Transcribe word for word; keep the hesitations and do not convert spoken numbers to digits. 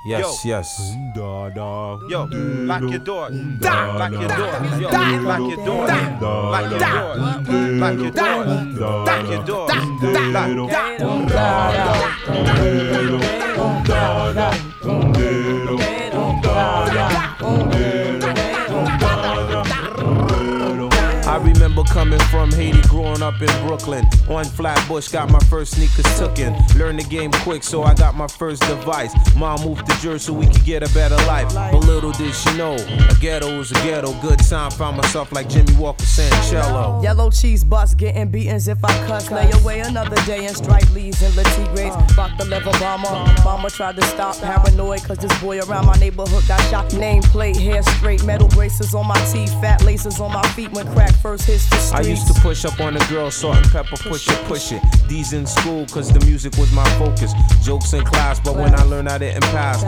Yes, Yo. yes. Yo, lock your door. Lock your door. Yo, lock your door. Lock your door. Lock your door. Lock your door. I remember coming from Haiti, growing up in Brooklyn. On Flatbush, got my first sneakers tookin'. Learned the game quick, so I got my first device. Mom moved to Jersey so we could get a better life. But little did she know, a ghetto was a ghetto. Good time, found myself like Jimmy Walker Sancello. Yellow cheese bus, getting beatings if I cuss. Lay away another day and strike leaves and Latigres. Rock the level bomber. Mama tried to stop, paranoid, cause this boy around my neighborhood got shot. Nameplate, hair straight, metal braces on my teeth, fat laces on my feet when crack first hits the streets. I used to push up on the girl, salt and pepper, push it, push it. D's in school, cause the music was my focus. Jokes in class, but when I learned I didn't pass.